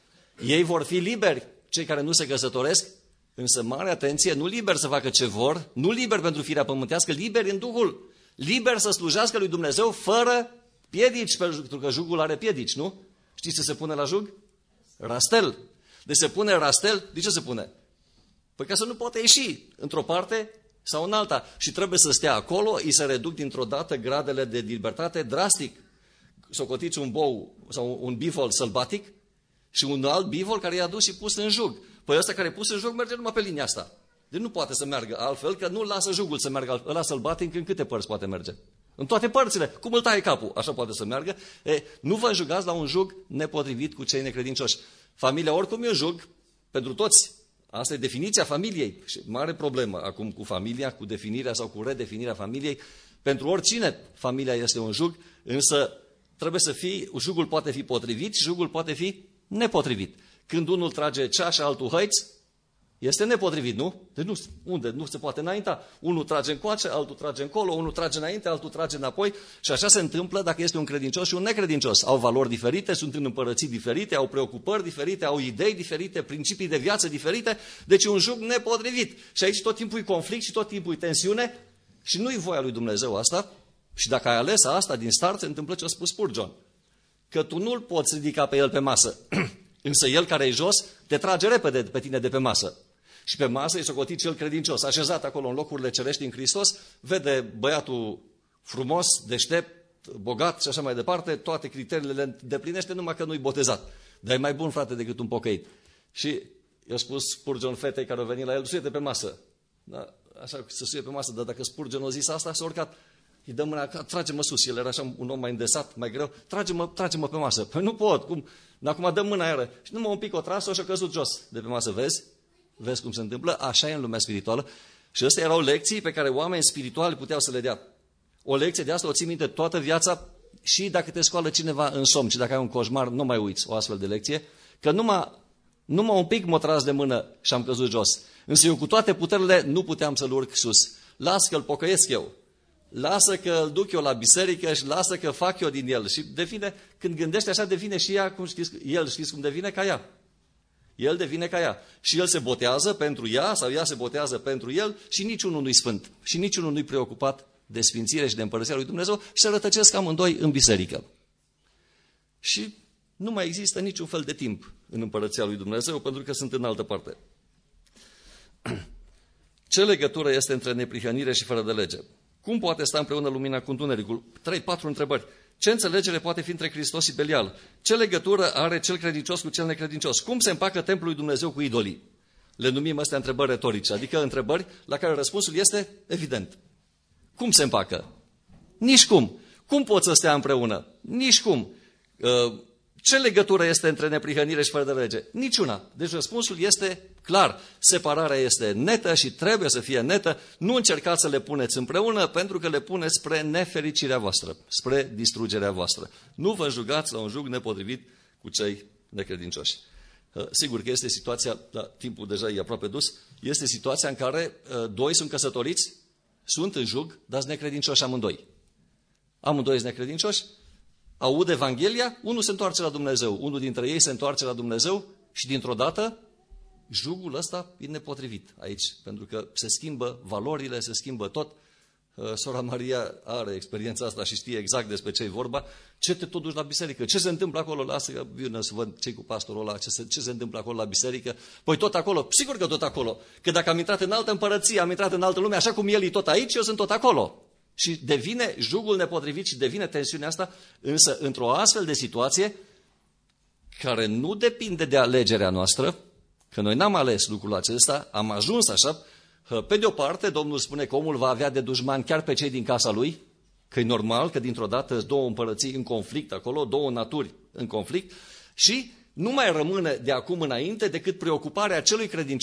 Ei vor fi liberi, cei care nu se căsătoresc, însă mare atenție, nu liberi să facă ce vor, nu liberi pentru firea pământească, liberi în Duhul, liberi să slujească lui Dumnezeu fără piedici, pentru că jugul are piedici, nu? Știți ce se pune la jug? Rastel. Deci se pune rastel, de ce se pune? Păi ca să nu poată ieși într-o parte sau în alta și trebuie să stea acolo, îi se reduc dintr-o dată gradele de libertate drastic. Socotiți un bou sau un bivol sălbatic și un alt bivol care i-a dus și pus în jug. Păi ăsta care e pus în jug merge numai pe linia asta. Deci nu poate să meargă altfel, că nu lasă jugul să meargă. Ăla sălbatic în câte părți poate merge? În toate părțile. Cum îl taie capul? Așa poate să meargă. E, nu vă înjugați la un jug nepotrivit cu cei necredincioși. Familia oricum e un jug pentru toți. Asta e definiția familiei. Și mare problemă acum cu familia, cu definirea sau cu redefinirea familiei. Pentru oricine familia este un jug, însă trebuie să fie, jugul poate fi potrivit și jugul poate fi nepotrivit. Când unul trage ceașa, altul hăiți, este nepotrivit, nu? Deci nu, unde? Nu se poate înainta. Unul trage încoace, altul trage încolo, unul trage înainte, altul trage înapoi. Și așa se întâmplă dacă este un credincios și un necredincios. Au valori diferite, sunt în împărății diferite, au preocupări diferite, au idei diferite, principii de viață diferite. Deci un jug nepotrivit. Și aici tot timpul e conflict și tot timpul e tensiune și nu-i voia lui Dumnezeu asta. Și dacă ai ales asta din start, se întâmplă ce a spus Spurgeon. Că tu nu-l poți ridica pe el pe masă. Însă el care e jos te trage repede pe tine de pe masă. Și pe masă e socotit cel credincios, așezat acolo în locurile cerești în Hristos, vede băiatul frumos, deștept, bogat și așa mai departe, toate criteriile le îndeplinește, numai că nu-i botezat. Dar e mai bun, frate, decât un pocăit. Și i-a spus Spurgeon fetei care au venit la el, suie-te pe masă. Da? Așa, să suie pe masă, dar dacă Spurgeon a zis asta, s-a urcat. Îi dă mâna, trage-mă sus, el era așa un om mai îndesat, mai greu, trage-mă, trage-mă pe masă. Păi nu pot, cum? Acum dă mâna iară. Și numai un pic o tras-o și a căzut jos de pe masă, vezi? Vezi cum se întâmplă? Așa e în lumea spirituală. Și astea erau lecții pe care oameni spirituali puteau să le dea. O lecție de asta o ții minte toată viața și dacă te scoală cineva în somn și dacă ai un coșmar, nu mai uiți o astfel de lecție, că numai, numai un pic m-a tras de mână și am căzut jos. Însă eu cu toate puterile nu puteam să-l urc sus. Las că îl pocăiesc eu. Lasă că îl duc eu la biserică și lasă că fac eu din el. Și devine, când gândește așa, devine și ea, cum știți, el știți cum devine ca ea. El devine ca ea. Și el se botează pentru ea sau ea se botează pentru el și niciunul nu-i sfânt. Și niciunul nu-i preocupat de sfințire și de împărăția lui Dumnezeu și se rătăcesc amândoi în biserică. Și nu mai există niciun fel de timp în împărăția lui Dumnezeu pentru că sunt în altă parte. Ce legătură este între neprihănire și fără de lege? Cum poate sta împreună lumina cu întunericul? Trei, patru întrebări. Ce înțelegere poate fi între Hristos și Belial? Ce legătură are cel credincios cu cel necredincios? Cum se împacă templul lui Dumnezeu cu idolii? Le numim astea întrebări retorice, adică întrebări la care răspunsul este evident. Cum se împacă? Nici cum. Cum pot să stea împreună? Nici cum. Ce legătură este între neprihănire și fără de lege? Niciuna. Deci răspunsul este clar. Separarea este netă și trebuie să fie netă. Nu încercați să le puneți împreună pentru că le puneți spre nefericirea voastră, spre distrugerea voastră. Nu vă jugați la un jug nepotrivit cu cei necredincioși. Sigur că este situația, da, timpul deja e aproape dus, este situația în care doi sunt căsătoriți, sunt în jug, dar sunt necredincioși amândoi. Amândoi sunt necredincioși, aud Evanghelia, unul se întoarce la Dumnezeu, unul dintre ei se întoarce la Dumnezeu și dintr-o dată jugul ăsta e nepotrivit aici, pentru că se schimbă valorile, se schimbă tot. Sora Maria are experiența asta și știe exact despre ce e vorba. Ce te tot duci la biserică? Ce se întâmplă acolo? Lasă că vină să văd ce cu pastorul ăla, ce se, ce se întâmplă acolo la biserică. Păi tot acolo, sigur că tot acolo. Că dacă am intrat în altă împărăție, am intrat în altă lume, așa cum el e tot aici, eu sunt tot acolo. Și devine jugul nepotrivit și devine tensiunea asta, însă într-o astfel de situație care nu depinde de alegerea noastră, că noi n-am ales lucrul acesta, am ajuns așa. Pe de o parte, Domnul spune că omul va avea de dușmani chiar pe cei din casa lui, că e normal că dintr-o dată sunt două împărății în conflict acolo, două naturi în conflict și nu mai rămâne de acum înainte decât preocuparea celui credincios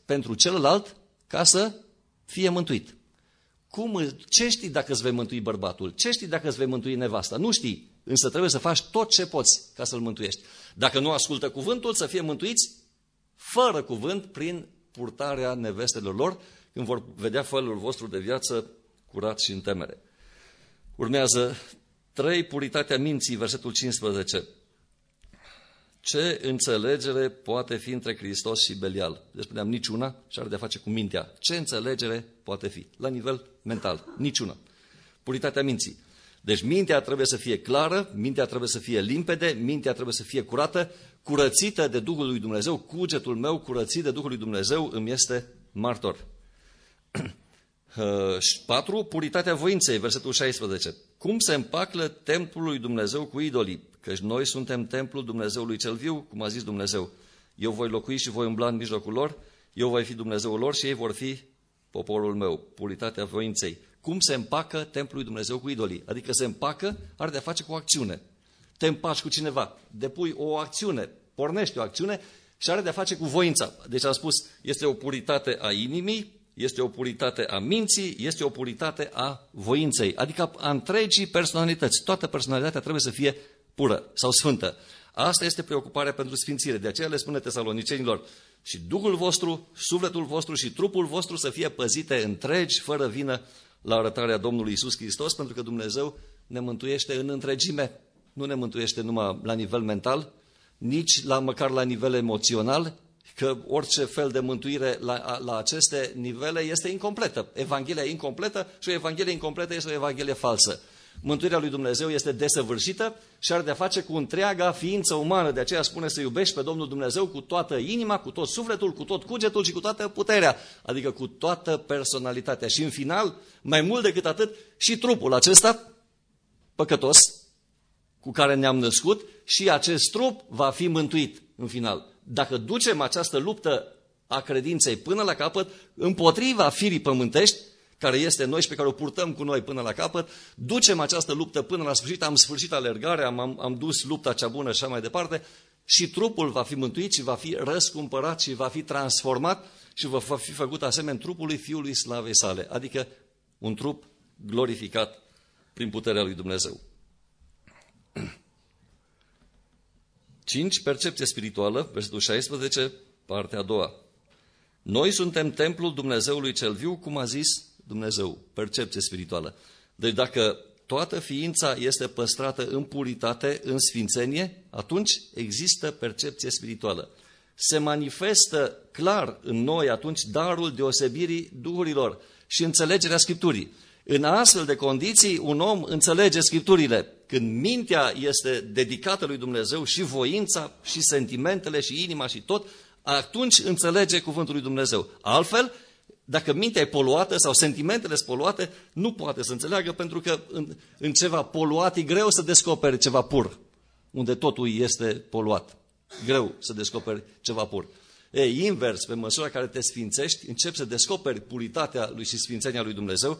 pentru celălalt ca să fie mântuit. Cum, ce știi dacă îți vei mântui bărbatul? Ce știi dacă îți vei mântui nevasta? Nu știi, însă trebuie să faci tot ce poți ca să-l mântuiești. Dacă nu ascultă cuvântul, să fie mântuiți fără cuvânt prin purtarea nevestelor lor, când vor vedea felul vostru de viață curat și în temere. Urmează trei, puritatea minții, versetul cincisprezece. Ce înțelegere poate fi între Hristos și Belial? Deci spuneam niciuna și are de-a face cu mintea. Ce înțelegere poate fi? La nivel mental. Niciuna. Puritatea minții. Deci mintea trebuie să fie clară, mintea trebuie să fie limpede, mintea trebuie să fie curată, curățită de Duhul lui Dumnezeu. Cugetul meu curățit de Duhul lui Dumnezeu îmi este martor. patru. Puritatea voinței, versetul șaisprezece. Cum se împaclă templul lui Dumnezeu cu idolii? Căci noi suntem templul Dumnezeului cel viu, cum a zis Dumnezeu. Eu voi locui și voi umbla în mijlocul lor, eu voi fi Dumnezeul lor și ei vor fi poporul meu. Puritatea voinței. Cum se împacă templul lui Dumnezeu cu idolii? Adică se împacă, are de-a face cu o acțiune. Te împaci cu cineva, depui o acțiune, pornești o acțiune și are de-a face cu voința. Deci am spus, este o puritate a inimii, este o puritate a minții, este o puritate a voinței, adică a întregii personalități. Toată personalitatea trebuie să fie pură sau sfântă. Asta este preocuparea pentru sfințire. De aceea le spune tesalonicenilor, și Duhul vostru, sufletul vostru și trupul vostru să fie păzite întregi, fără vină, la arătarea Domnului Iisus Hristos, pentru că Dumnezeu ne mântuiește în întregime. Nu ne mântuiește numai la nivel mental, nici la, măcar la nivel emoțional, că orice fel de mântuire la, la aceste nivele este incompletă. Evanghelia e incompletă și o Evanghelie incompletă este o Evanghelie falsă. Mântuirea lui Dumnezeu este desăvârșită și are de-a face cu întreaga ființă umană. De aceea spune să iubești pe Domnul Dumnezeu cu toată inima, cu tot sufletul, cu tot cugetul și cu toată puterea. Adică cu toată personalitatea. Și în final, mai mult decât atât, și trupul acesta păcătos cu care ne-am născut și acest trup va fi mântuit în final. Dacă ducem această luptă a credinței până la capăt, împotriva firii pământești, care este în noi și pe care o purtăm cu noi până la capăt, ducem această luptă până la sfârșit, am sfârșit alergarea, am, am dus lupta cea bună și așa mai departe, și trupul va fi mântuit și va fi răscumpărat și va fi transformat și va fi făcut asemenea trupului Fiului Slavei sale, adică un trup glorificat prin puterea lui Dumnezeu. cinci. Percepție spirituală, versetul șaisprezece, partea a doua. Noi suntem templul Dumnezeului cel viu, cum a zis Dumnezeu, percepție spirituală. Deci dacă toată ființa este păstrată în puritate, în sfințenie, atunci există percepție spirituală. Se manifestă clar în noi atunci darul deosebirii duhurilor și înțelegerea Scripturii. În astfel de condiții, un om înțelege Scripturile. Când mintea este dedicată lui Dumnezeu și voința și sentimentele și inima și tot, atunci înțelege cuvântul lui Dumnezeu. Altfel, dacă mintea e poluată sau sentimentele sunt poluate, nu poate să înțeleagă, pentru că în, în ceva poluat e greu să descoperi ceva pur, unde totul este poluat. Greu să descoperi ceva pur. E invers, pe măsura care te sfințești, începi să descoperi puritatea lui și sfințenia lui Dumnezeu.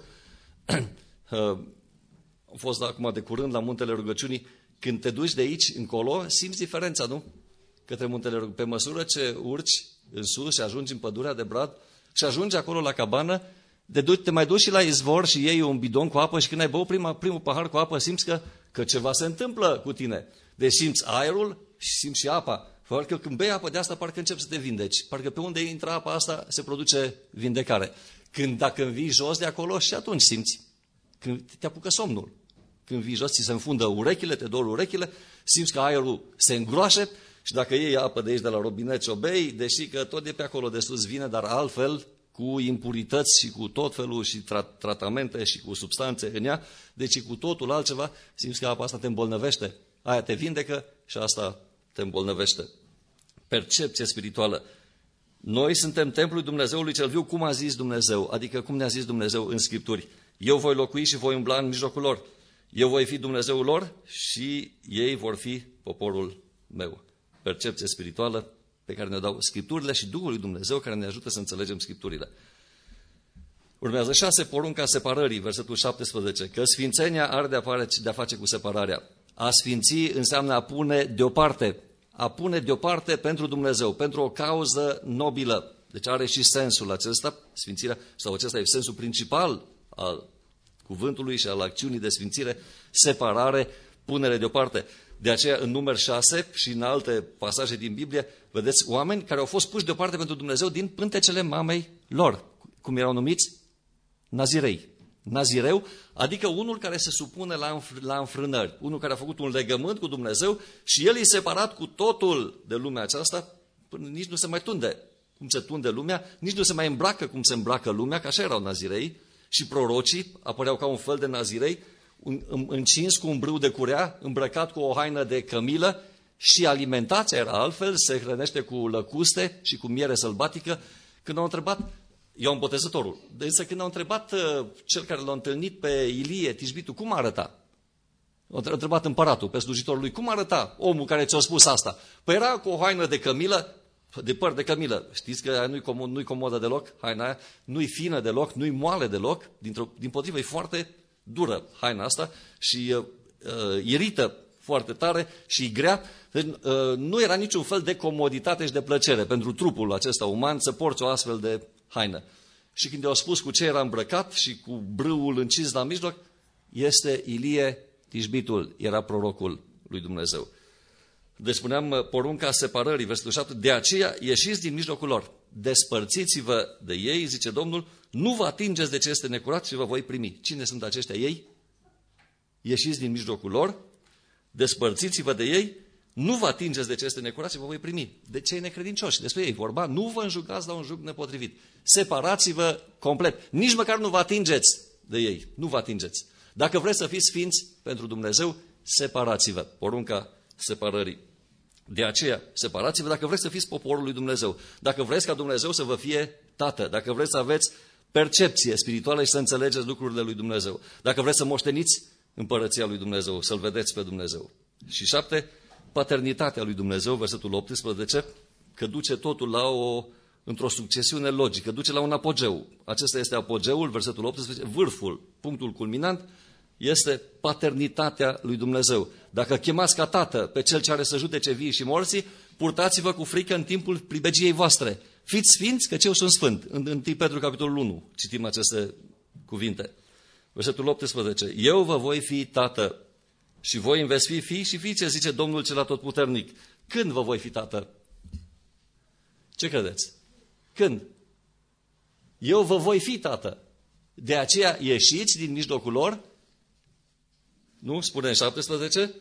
Am fost acum de curând la Muntele Rugăciunii. Când te duci de aici încolo, simți diferența, nu? Către Muntele Rugăciunii. Pe măsură ce urci în sus și ajungi în pădurea de brad și ajungi acolo la cabană, te, duci, te mai duci și la izvor și iei un bidon cu apă și când ai băut prima, primul pahar cu apă, simți că, că ceva se întâmplă cu tine. Deci simți aerul și simți și apa. Parcă când bei apă de asta, parcă începi să te vindeci. Parcă pe unde intră apa asta, se produce vindecare. Când dacă învii jos de acolo, și atunci simți. Când te apucă somnul. Când vii jos, ți se înfundă urechile, te dor urechile, simți că aerul se îngroașe și dacă iei apă de aici de la robinet și o bei, deși că tot de pe acolo de sus vine, dar altfel, cu impurități și cu tot felul și tra- tratamente și cu substanțe în ea, deci cu totul altceva, simți că apa asta te îmbolnăvește. Aia te vindecă și asta te îmbolnăvește. Percepție spirituală. Noi suntem templul Dumnezeului cel viu, cum a zis Dumnezeu, adică cum ne-a zis Dumnezeu în Scripturi. Eu voi locui și voi umbla în mijlocul lor. Eu voi fi Dumnezeul lor și ei vor fi poporul meu. Percepție spirituală pe care ne dau Scripturile și Duhul lui Dumnezeu care ne ajută să înțelegem Scripturile. Urmează șase, porunca separării, versetul șaptesprezece, că sfințenia are de-a face cu separarea. A sfinți înseamnă a pune deoparte, a pune deoparte pentru Dumnezeu, pentru o cauză nobilă. Deci are și sensul acesta, sfințirea, sau acesta e sensul principal al cuvântului și al acțiunii de sfințire, separare, punere deoparte. De aceea, în Numeri șase și în alte pasaje din Biblie, vedeți oameni care au fost puși deoparte pentru Dumnezeu din pântecele mamei lor. Cum erau numiți? Nazirei. Nazireu, adică unul care se supune la, înfr- la înfrânări, unul care a făcut un legământ cu Dumnezeu și el e separat cu totul de lumea aceasta, până nici nu se mai tunde cum se tunde lumea, nici nu se mai îmbracă cum se îmbracă lumea, că așa erau nazirei, și prorocii apăreau ca un fel de nazirei, încins cu un brâu de curea, îmbrăcat cu o haină de cămilă și alimentația era altfel, se hrănește cu lăcuste și cu miere sălbatică. Când au întrebat, Ioan Botezătorul, însă când au întrebat uh, cel care l-a întâlnit pe Ilie, Tishbitul, cum arăta? Au întrebat împăratul pe slujitorul lui, cum arăta omul care ți-a spus asta? Păi era cu o haină de cămilă, de păr de cămilă. Știți că aia nu-i comod, nu-i comodă deloc, haina aia, nu-i fină deloc, nu-i moale deloc, dimpotrivă, e foarte dură haina asta și uh, uh, irită foarte tare și grea. Deci, uh, nu era niciun fel de comoditate și de plăcere pentru trupul acesta uman să porți o astfel de haină. Și când i-au spus cu ce era îmbrăcat și cu brâul încins la mijloc, este Ilie Tishbitul, era prorocul lui Dumnezeu. Deci spuneam porunca separării, versetul șapte, de aceea ieșiți din mijlocul lor, despărțiți-vă de ei, zice Domnul, nu vă atingeți de ce este necurat și vă voi primi. Cine sunt aceștia ei? Ieșiți din mijlocul lor, despărțiți-vă de ei, nu vă atingeți de ce este necurat și vă voi primi. De cei necredincioși, despre ei vorba, nu vă înjugați la un jug nepotrivit. Separați-vă complet, nici măcar nu vă atingeți de ei, nu vă atingeți. Dacă vreți să fiți sfinți pentru Dumnezeu, separați-vă, porunca separării. De aceea, separați-vă dacă vreți să fiți poporul lui Dumnezeu, dacă vreți ca Dumnezeu să vă fie tată, dacă vreți să aveți percepție spirituală și să înțelegeți lucrurile lui Dumnezeu, dacă vreți să moșteniți împărăția lui Dumnezeu, să-L vedeți pe Dumnezeu. Și șapte, paternitatea lui Dumnezeu, versetul optsprezece, că duce totul la o, într-o succesiune logică, duce la un apogeu. Acesta este apogeul, versetul optsprezece, vârful, punctul culminant, este paternitatea lui Dumnezeu. Dacă chemați ca tată pe cel ce are să judece vii și morții, purtați-vă cu frică în timpul pribegiei voastre. Fiți sfinți, căci eu sunt sfânt. În întâi Petru, capitolul unu, citim aceste cuvinte. Versetul optsprezece. Eu vă voi fi tată și voi îmi veți fi fii și fiice, zice Domnul cel atotputernic. Când vă voi fi tată? Ce credeți? Când? Eu vă voi fi tată. De aceea ieșiți din mijlocul lor. Nu? Spune în șaptesprezece.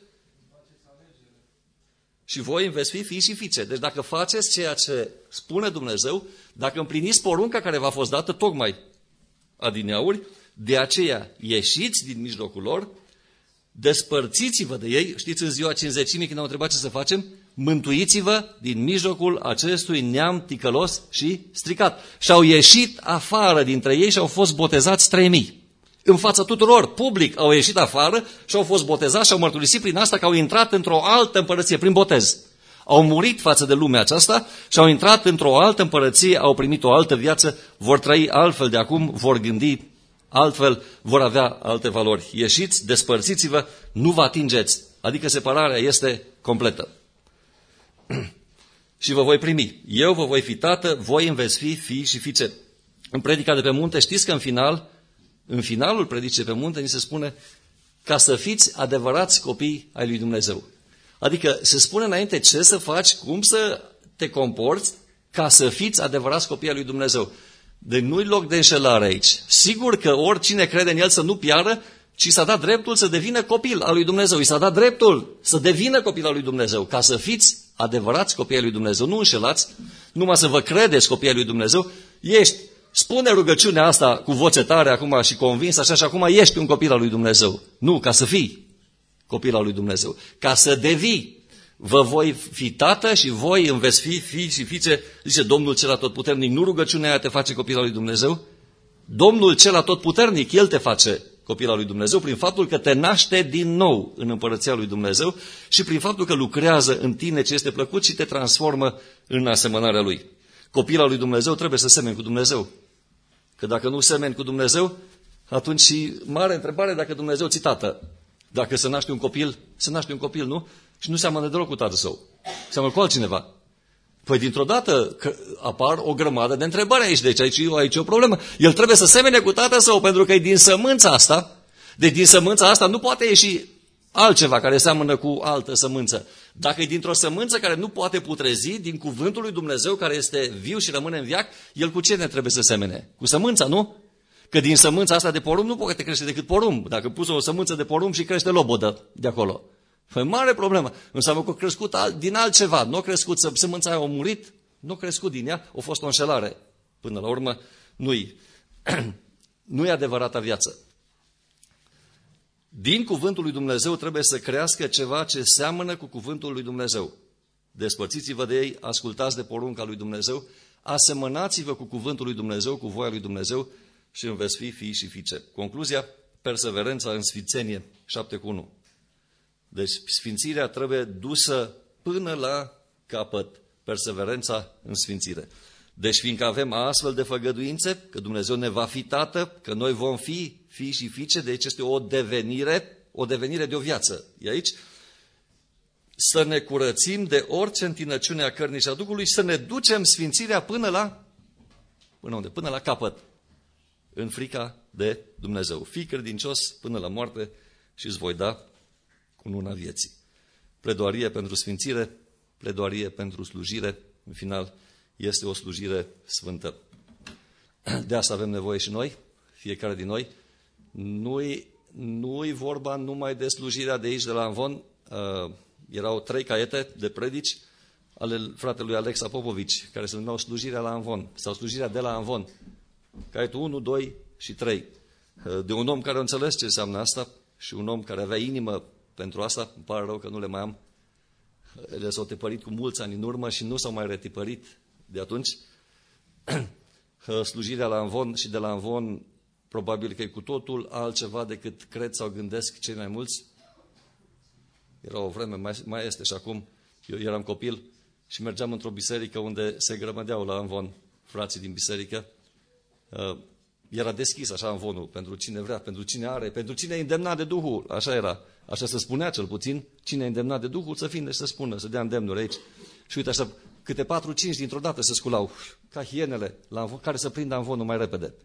Și voi îmi veți fi fii și fiice. Deci dacă faceți ceea ce spune Dumnezeu, dacă împliniți porunca care v-a fost dată tocmai adineauri, de aceea ieșiți din mijlocul lor, despărțiți-vă de ei, știți, în ziua cincizecimii când au întrebat ce să facem, mântuiți-vă din mijlocul acestui neam ticălos și stricat. Și au ieșit afară dintre ei și au fost botezați trei mii. În fața tuturor, public, au ieșit afară și au fost botezați și au mărturisit prin asta că au intrat într-o altă împărăție, prin botez. Au murit față de lumea aceasta și au intrat într-o altă împărăție, au primit o altă viață, vor trăi altfel de acum, vor gândi altfel, vor avea alte valori. Ieșiți, despărțiți-vă, nu vă atingeți. Adică separarea este completă. Și vă voi primi. Eu vă voi fi tată, voi îmi veți fi fii și fiice. În predica de pe munte, știți că în final, în finalul predicii de pe munte, ni se spune ca să fiți adevărați copii ai lui Dumnezeu. Adică se spune înainte ce să faci, cum să te comporți ca să fiți adevărați copii ai lui Dumnezeu. Deci nu-i loc de înșelare aici. Sigur că oricine crede în el să nu piară, ci s-a dat dreptul să devină copil al lui Dumnezeu. I s-a dat dreptul să devină copil al lui Dumnezeu, ca să fiți adevărați copii ai lui Dumnezeu. Nu înșelați, numai să vă credeți copii ai lui Dumnezeu. Ești, spune rugăciunea asta cu voce tare acum și convins așa și acum ești un copil al lui Dumnezeu. Nu, ca să fii copil al lui Dumnezeu. Ca să devii. Vă voi fi tată și voi îmi veți fi fii și fiice, zice Domnul cel atotputernic. Nu rugăciunea aia te face copil al lui Dumnezeu? Domnul cel atotputernic, El te face copil al lui Dumnezeu prin faptul că te naște din nou în împărăția lui Dumnezeu și prin faptul că lucrează în tine ce este plăcut și te transformă în asemănarea Lui. Copil al lui Dumnezeu trebuie să semeni cu Dumnezeu. Că dacă nu semeni cu Dumnezeu, atunci și mare întrebare dacă Dumnezeu ți tată. Dacă se naște un copil, se naște un copil, nu? Și nu seamănă deloc cu tatăl său. Seamănă cu altcineva. Păi dintr-o dată apar o grămadă de întrebări aici, deci aici, aici e o problemă. El trebuie să semene cu tatăl său, pentru că e din sămânța asta. Deci din sămânța asta nu poate ieși altceva care seamănă cu altă sămânță. Dacă e dintr-o sămânță care nu poate putrezi, din cuvântul lui Dumnezeu care este viu și rămâne în veac, el cu ce ne trebuie să semene? Cu sămânța, nu? Că din sămânța asta de porumb nu poate crește decât porumb. Dacă pus o sămânță de porumb și crește lobodă de acolo. Păi mare problemă. Înseamnă că a crescut din altceva. Nu a crescut, sămânța aia a murit, nu a crescut din ea, a fost o înșelare. Până la urmă, nu-i, nu-i adevărata viață. Din cuvântul lui Dumnezeu trebuie să crească ceva ce seamănă cu cuvântul lui Dumnezeu. Despărțiți-vă de ei, ascultați de porunca lui Dumnezeu, asemănați-vă cu cuvântul lui Dumnezeu, cu voia lui Dumnezeu și îmi veți fi fii și fiice. Concluzia, perseverența în sfințenie, șapte cu unu. Deci sfințirea trebuie dusă până la capăt, perseverența în sfințire. Deci fiindcă avem astfel de făgăduințe, că Dumnezeu ne va fi tată, că noi vom fi fii și fiice, deci este o devenire, o devenire de o viață. E aici să ne curățim de orice întinăciune a cărnii și a Duhului și să ne ducem sfințirea până la, până unde? Până la capăt, în frica de Dumnezeu. Fii credincios până la moarte și îți voi da cununa vieții. Pledoarie pentru sfințire, pledoarie pentru slujire, în final este o slujire sfântă. De asta avem nevoie și noi, fiecare din noi. Nu-i, nu-i vorba numai de slujirea de aici, de la Amvon. Uh, erau trei caiete de predici ale fratelui Alexa Popovici, care se numeau slujirea la Amvon, sau slujirea de la Amvon. Caietul unu, doi și trei. Uh, de un om care a înțeles ce înseamnă asta și un om care avea inimă pentru asta, îmi pare rău că nu le mai am. Ele s-au tipărit cu mulți ani în urmă și nu s-au mai retipărit de atunci. Slujirea la Amvon și de la Amvon probabil că e cu totul altceva decât cred sau gândesc cei mai mulți. Era o vreme, mai, mai este și acum, eu eram copil și mergeam într-o biserică unde se grămădeau la Amvon frații din biserică. Era deschis așa Amvonul pentru cine vrea, pentru cine are, pentru cine e îndemnat de Duhul, așa era. Așa se spunea cel puțin, cine e îndemnat de Duhul să vină și să spună, să dea îndemnuri aici. Și uite așa, câte patru, cinci dintr-o dată se sculau, ca hienele, la Amvon, care să prindă Amvonul mai repede.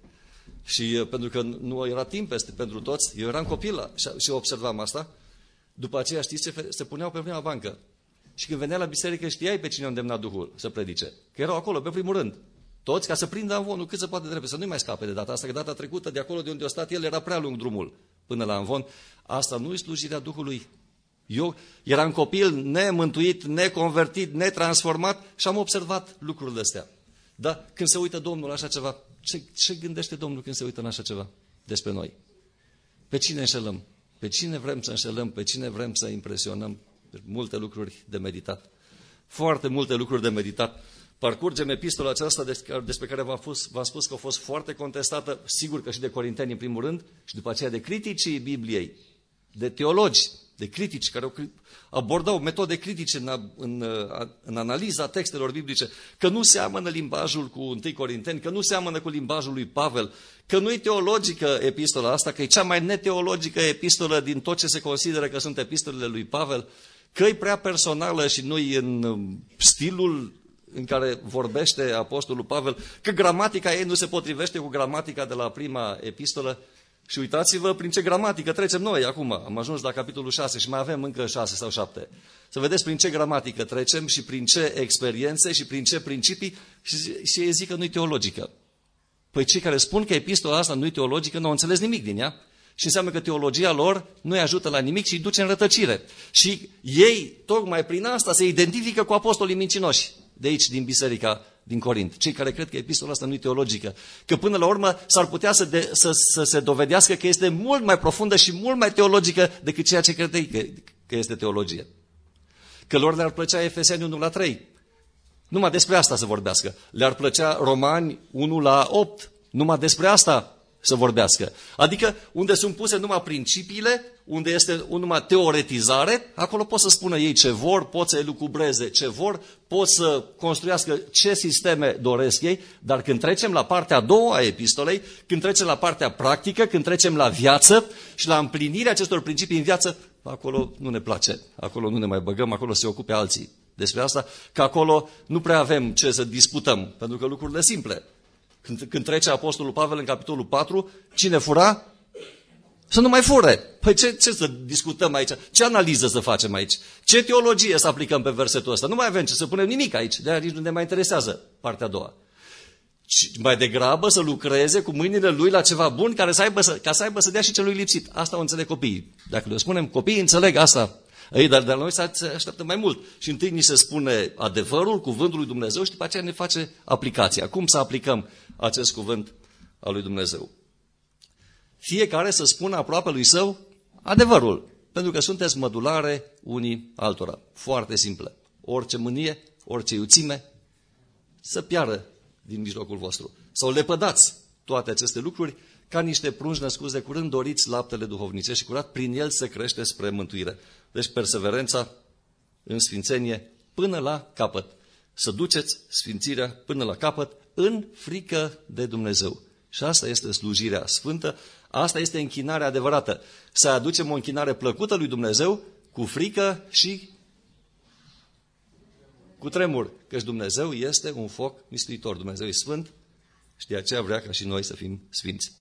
Și pentru că nu era timp peste pentru toți, eu eram copil și observam asta, după aceea știți ce se puneau pe prima bancă. Și când venea la biserică știai pe cine a îndemnat Duhul să predice, că erau acolo pe primul rând. Toți ca să prindă Amvonul cât se poate de repede, să nu mai scape de data asta, că data trecută de acolo de unde a stat el era prea lung drumul până la Amvon. Asta nu e slujirea Duhului. Eu eram copil nemântuit, neconvertit, netransformat și am observat lucrurile astea. Dar când se uită Domnul la așa ceva, ce, ce gândește Domnul când se uită la așa ceva despre noi? Pe cine înșelăm? Pe cine vrem să înșelăm? Pe cine vrem să impresionăm? Multe lucruri de meditat. Foarte multe lucruri de meditat. Parcurgem epistola aceasta despre care v-am spus, v-am spus că a fost foarte contestată, sigur că și de corinteni în primul rând, și după aceea de criticii Bibliei, de teologi, de critici care abordau metode critice în, în, în analiza textelor biblice, că nu seamănă limbajul cu întâi Corinteni, că nu seamănă cu limbajul lui Pavel, că nu e teologică epistola asta, că e cea mai neteologică epistolă din tot ce se consideră că sunt epistolele lui Pavel, că e prea personală și nu e în stilul în care vorbește apostolul Pavel, că gramatica ei nu se potrivește cu gramatica de la prima epistolă. Și uitați-vă prin ce gramatică trecem noi acum. Am ajuns la capitolul șase și mai avem încă șase sau șapte. Să vedeți prin ce gramatică trecem și prin ce experiențe și prin ce principii și ei zic că nu-i teologică. Păi cei care spun că epistola asta nu-i teologică nu au înțeles nimic din ea. Și înseamnă că teologia lor nu-i ajută la nimic și îi duce în rătăcire. Și ei, tocmai prin asta, se identifică cu apostolii mincinoși de aici, din biserica din Corint. Cei care cred că epistola asta nu-i teologică. Că până la urmă s-ar putea să, de, să, să se dovedească că este mult mai profundă și mult mai teologică decât ceea ce credeai că, că este teologie. Că lor le-ar plăcea Efeseni unu la trei. Numai despre asta să vorbească. Le-ar plăcea Romani unu la opt. Numai despre asta să vorbească. Adică unde sunt puse numai principiile, unde este numai teoretizare, acolo pot să spună ei ce vor, pot să elucubreze ce vor, pot să construiască ce sisteme doresc ei, dar când trecem la partea a doua a epistolei, când trecem la partea practică, când trecem la viață și la împlinirea acestor principii în viață, acolo nu ne place, acolo nu ne mai băgăm, acolo se ocupe alții despre asta, că acolo nu prea avem ce să disputăm, pentru că lucrurile simple. Când, când trece Apostolul Pavel în capitolul patru, cine fura? Să nu mai fure. Păi ce, ce să discutăm aici? Ce analiză să facem aici? Ce teologie să aplicăm pe versetul ăsta? Nu mai avem ce să punem nimic aici, de-aia nici nu ne mai interesează partea a doua. Și mai degrabă să lucreze cu mâinile lui la ceva bun care să aibă să, ca să aibă să dea și celui lipsit. Asta o înțeleg copiii. Dacă le spunem copiii, înțeleg asta. Ei, dar de la noi se așteaptă mai mult. Și întâi ni se spune adevărul, cuvântul lui Dumnezeu și după aceea ne face aplicația. Cum să aplicăm acest cuvânt al lui Dumnezeu? Fiecare să spună aproape lui său adevărul. Pentru că sunteți mădulare unii altora. Foarte simplă. Orice mânie, orice iuțime, să piară din mijlocul vostru. Sau lepădați toate aceste lucruri ca niște prunci născuți de curând, doriți laptele duhovnicesc și curat, prin el să crește spre mântuire. Deci perseverența în sfințenie până la capăt. Să duceți sfințirea până la capăt în frică de Dumnezeu. Și asta este slujirea sfântă, asta este închinarea adevărată. Să aducem o închinare plăcută lui Dumnezeu cu frică și cu tremur, căci Dumnezeu este un foc mistuitor. Dumnezeu e sfânt și de aceea vrea ca și noi să fim sfinți.